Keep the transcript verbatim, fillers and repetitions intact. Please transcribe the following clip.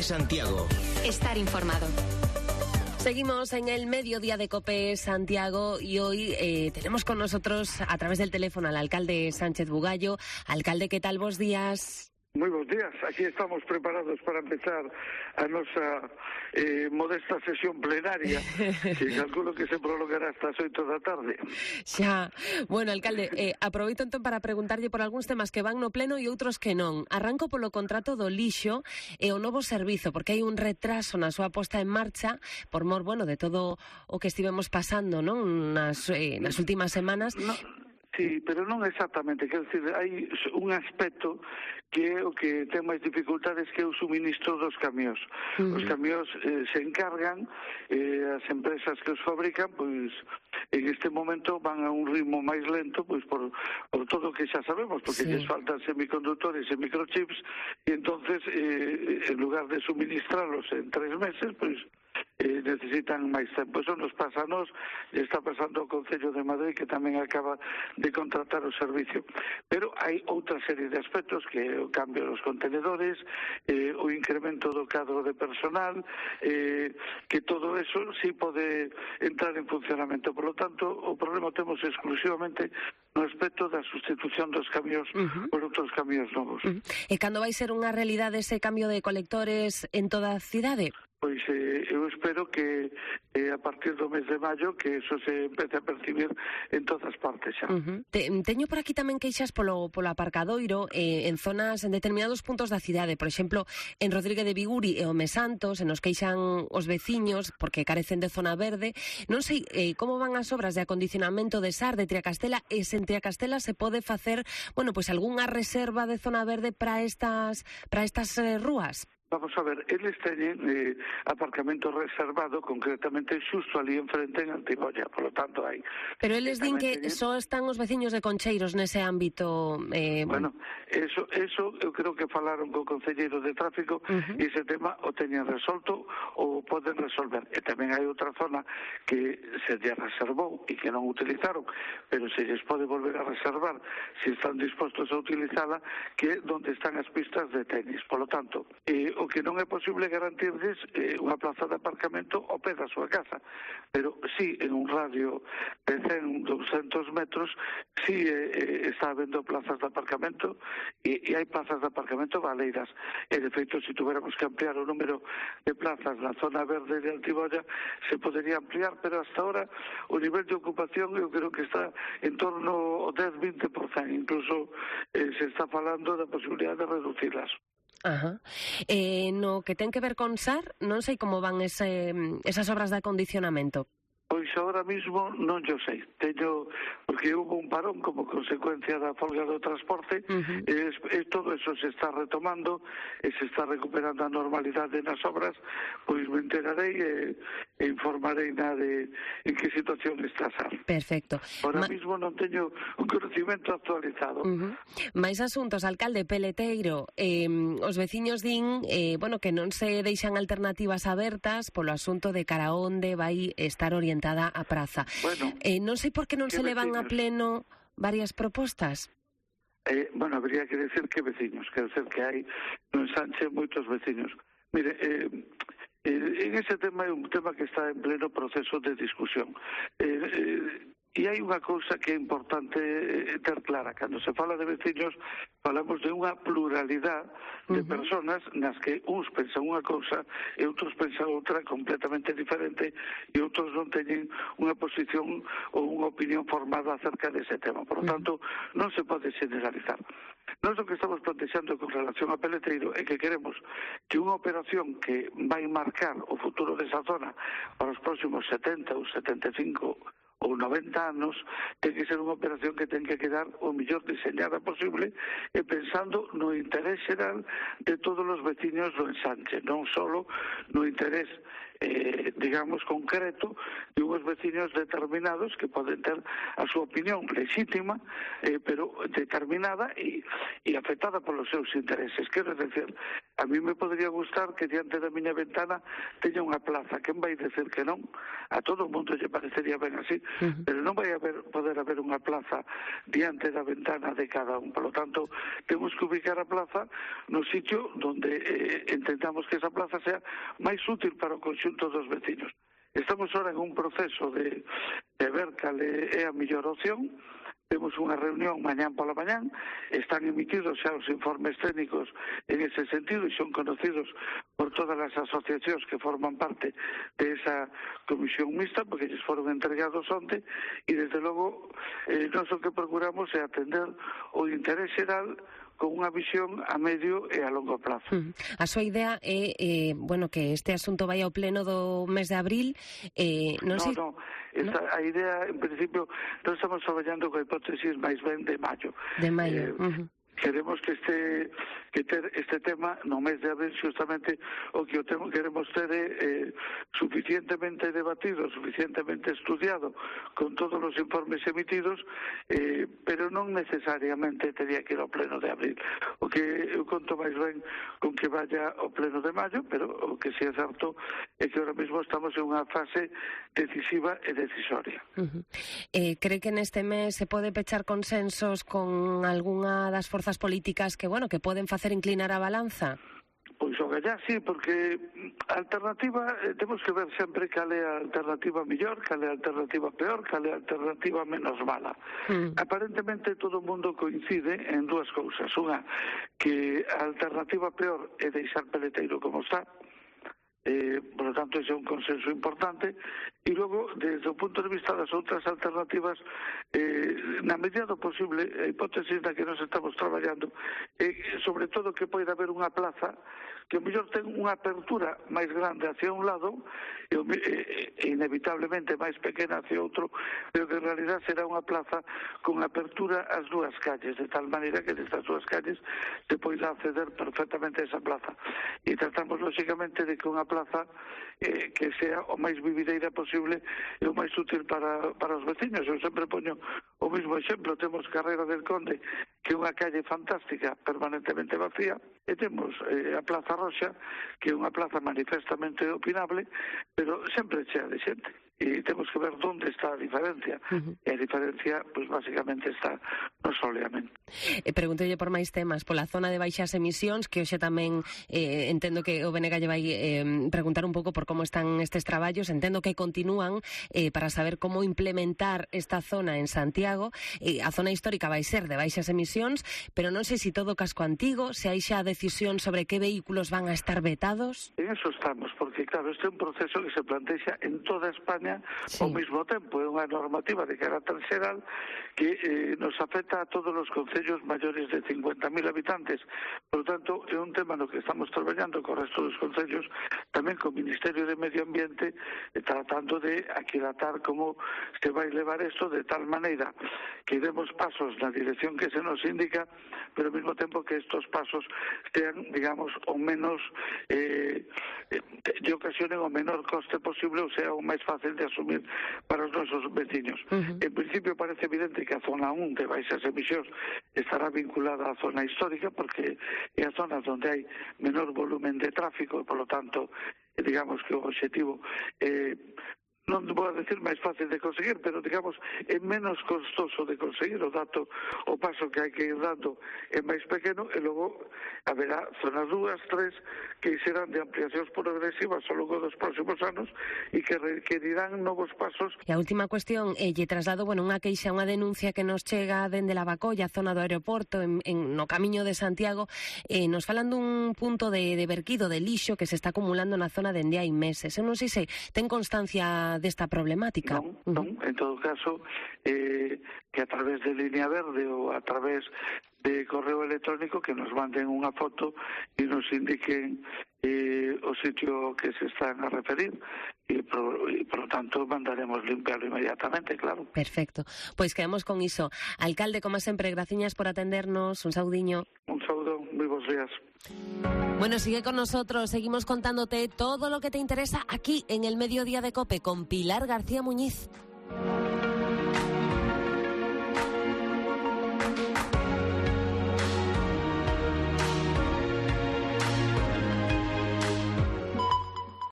COPE Santiago. Estar informado. Seguimos en el mediodía de COPE Santiago y hoy eh, tenemos con nosotros a través del teléfono al alcalde Sánchez Bugallo. Alcalde, ¿qué tal? Bos días. Moi bons días, aquí estamos preparados para empezar a nosa eh, modesta sesión plenaria, que calculo que se prolongará hasta as oito da tarde. Xa, bueno, alcalde, eh, aproveito entón para preguntarlle por algúns temas que van no pleno e outros que non. Arranco polo contrato do lixo e o novo servizo, porque hai un retraso na súa posta en marcha por mor, bueno, de todo o que estivemos pasando, non, nas, eh, nas últimas semanas. No. Sí, pero non exactamente, quer dizer, hai un aspecto que é o que ten máis dificultades, que é o suministro dos camións. Uh-huh. Os camións eh, se encargan, eh, as empresas que os fabrican, pois en este momento van a un ritmo máis lento, pois por, por todo o que xa sabemos, porque sí. lles faltan semiconductores e microchips, e entonces, eh, en lugar de suministrarlos en tres meses, pois Eh, necesitan máis tempo. Eso nos pasa a nos, e está pasando ao Concello de Madrid, que tamén acaba de contratar o servicio. Pero hai outra serie de aspectos, que é o cambio dos contenedores, eh, o incremento do cadro de personal, eh, que todo eso sí pode entrar en funcionamento. Por lo tanto, o problema temos exclusivamente no aspecto da sustitución dos camións uh-huh. por outros camións novos. Uh-huh. E cando vai ser unha realidade ese cambio de colectores en toda a cidade? Pois eh, eu espero que eh, a partir do mes de maio que eso se empece a percibir en todas partes xa. Uh-huh. Te, teño por aquí tamén queixas polo, polo aparcadoiro eh, en zonas, en determinados puntos da cidade, por exemplo, en Rodríguez de Biguri e o Mesantos, en nos queixan os veciños porque carecen de zona verde. Non sei eh, como van as obras de acondicionamento de Sar, de Triacastela, e se en Triacastela se pode facer, bueno, pois pues, algunha reserva de zona verde para estas, para estas eh, rúas. Vamos a ver, eles teñen eh, aparcamento reservado, concretamente xusto ali enfrente en Antigoya, polo tanto hai. Pero eles din que teñen... só están os veciños de Concheiros nese ámbito. Eh, bueno, eso, eso eu creo que falaron co concelleiro de tráfico uh-huh. e ese tema o teñen resolto ou poden resolver. E tamén hai outra zona que se lle reservou e que non utilizaron, pero se lles pode volver a reservar se están dispostos a utilizala, que é onde están as pistas de tenis. Polo tanto, eh, o que non é posible garantirles eh, unha plaza de aparcamento ao pé da súa casa, pero sí en un radio de cen, doscientos metros sí eh, está habendo plazas de aparcamento e, e hai plazas de aparcamento baleiras, e de feito se tuviéramos que ampliar o número de plazas na zona verde de Antigoya se podería ampliar, pero hasta ahora o nivel de ocupación eu creo que está en torno ao dez a veinte por cento, incluso eh, se está falando da posibilidade de reducirlas. Ajá. Eh, no que ten que ver con Sar, non sei como van ese, esas obras de acondicionamento. Pois agora mismo non yo sei, teño, porque hubo un parón como consecuencia da folga do transporte, uh-huh. e, e todo eso se está retomando e se está recuperando a normalidade nas obras, pois me enterarei e, e informarei na de en que situación está Sar. Perfecto. Ahora Ma... mismo non teño un conocimiento actualizado. Uh-huh. Mais asuntos, alcalde Peleteiro, eh, os veciños din eh, bueno, que non se deixan alternativas abertas polo asunto de cara onde vai estar orientado a praza. Bueno, eh, non sei por que non se levan vecinos? a pleno varias propostas. Eh, bueno, habría que decir que veciños, quer dizer que hai no ensanche moitos veciños. Mire, eh, eh, en ese tema é un tema que está en pleno proceso de discusión. Eh, eh, E hai unha cousa que é importante ter clara. Cando se fala de veciños, falamos de unha pluralidade de uh-huh. personas nas que uns pensan unha cousa e outros pensan outra completamente diferente, e outros non teñen unha posición ou unha opinión formada acerca dese tema. Por lo tanto, non se pode generalizar. Nós o que estamos plantexando con relación a Peleteiro é que queremos que unha operación que vai marcar o futuro desa zona para os próximos setenta ou setenta e cinco ou noventa anos, ten que ser unha operación que ten que quedar o mellor diseñada posible e pensando no interés xeral de todos os veciños do ensanche, non só no interés Eh, digamos, concreto de unhos veciños determinados que poden ter a súa opinión legítima, eh, pero determinada e, e afectada polos seus intereses. Quero decir, A mí me podría gustar que diante da miña ventana teña unha plaza. Quen vai decir que non? A todo o mundo lle parecería ben así, uh-huh. pero non vai haber, poder haber unha plaza diante da ventana de cada un. Por lo tanto, temos que ubicar a plaza no sitio donde eh, entendamos que esa plaza sea máis útil para o conxunto dos vecinos. Estamos ahora en un proceso de, de ver cal é a mellor opción. Temos unha reunión mañán pola mañán, están emitidos xa os informes técnicos en ese sentido e son conocidos por todas as asociacións que forman parte de esa comisión mixta, porque lles foron entregados onte, e desde logo eh, nós o que procuramos é atender o interés xeral con unha visión a medio e a longo plazo. Uh-huh. A súa idea é, eh, bueno, que este asunto vai ao pleno do mes de abril. Eh, non no, sei... no, esta, ¿no? A idea, en principio, non estamos traballando coa hipótesis máis ben de maio. De maio, eh, uh-huh. Queremos que este que ter este tema no mes de abril justamente o que o temo, queremos ter eh, suficientemente debatido, suficientemente estudiado con todos os informes emitidos, eh, pero non necesariamente teria que ir ao pleno de abril. O que eu conto máis ben con que vaya ao pleno de maio, pero o que si é certo é que ahora mesmo estamos en unha fase decisiva e decisoria. Uh-huh. Eh, cree que neste mes se pode pechar consensos con algunha das forzas políticas que, bueno, que poden facer inclinar a balanza? Pois o gallá sí, porque a alternativa, eh, temos que ver sempre cal é a alternativa mellor, cal é a alternativa peor, cal é a alternativa menos mala. Mm. Aparentemente todo o mundo coincide en dúas cousas. Unha, que a alternativa peor é deixar Peleteiro como está, Eh, por lo tanto, ese é un consenso importante. E logo, desde o punto de vista das outras alternativas, eh, na medida do posible, a hipótesis na que nos estamos traballando, eh, sobre todo que poida haber unha plaza que o mellor ten unha apertura máis grande hacia un lado e, e, e inevitablemente máis pequena hacia outro, pero que en realidad será unha plaza con apertura ás dúas calles, de tal maneira que destas dúas calles se poida acceder perfectamente a esa plaza. E tratamos, lógicamente, de que unha plaza eh, que sea o máis vivideira posible e o máis útil para, para os vecinos. Eu sempre poño o mismo exemplo. Temos Carrera del Conde, que é unha calle fantástica, permanentemente vacía, e temos eh, a Plaza Roxa, que é unha plaza manifestamente opinable, pero sempre chea de xente. E temos que ver onde está a diferencia. Uh-huh. E a diferencia, pois, pues, basicamente está no soleamento. E preguntolle por máis temas, pola zona de baixas emisións, que hoxe tamén eh, entendo que o Benega lle vai eh, preguntar un pouco por como están estes traballos. Entendo que continúan eh, para saber como implementar esta zona en Santiago. Eh, a zona histórica vai ser de baixas emisións, pero non sei se todo casco antigo, se hai xa decisión sobre que vehículos van a estar vetados. En eso estamos, porque claro, este é un proceso que se plantexa en toda España sí. ao mesmo tempo. É unha normativa de carácter xeral que eh, nos afecta a todos os concellos maiores de cincuenta mil habitantes. Por lo tanto, é un tema no que estamos traballando co resto dos concellos, tamén co Ministerio de Medio Ambiente, eh, tratando de aquilatar como se vai levar isto de tal maneira que demos pasos na dirección que se nos indica, pero ao mesmo tempo que estos pasos sean, digamos, o menos eh, de ocasionen o menor coste posible, ou sea, o máis fácil de asumir para os nosos vecinos. Uh-huh. En principio parece evidente que a zona un de baixas emisións estará vinculada á zona histórica, porque é a zona onde hai menor volumen de tráfico e, por lo tanto, digamos que o objetivo é, non vou a decir máis fácil de conseguir, pero, digamos, é menos costoso de conseguir. O dato, o paso que hai que ir dando é máis pequeno, e logo haberá zonas dúas, tres, que serán de ampliacións progresivas ao longo dos próximos anos e que requerirán novos pasos. E a última cuestión, eh, lle traslado, bueno, unha queixa, unha denuncia que nos chega dende Lavacolla, zona do aeroporto, en, en no camiño de Santiago, eh, nos falan dun punto de, de verquido de lixo que se está acumulando na zona dende hai meses. Eu non sei se ten constancia desta problemática. Non, non, en todo caso, eh, que a través de Línea Verde ou a través de correo electrónico que nos manden unha foto e nos indiquen eh, o sitio que se están a referir e, por, e, por lo tanto, mandaremos limpiarlo inmediatamente, claro. Perfecto. Pois quedamos con iso. Alcalde, como sempre, graciñas por atendernos. Un saudiño. Un saúdo, moi bons días. Bueno, sigue con nosotros. Seguimos contándote todo lo que te interesa aquí en el Mediodía de COPE con Pilar García Muñiz.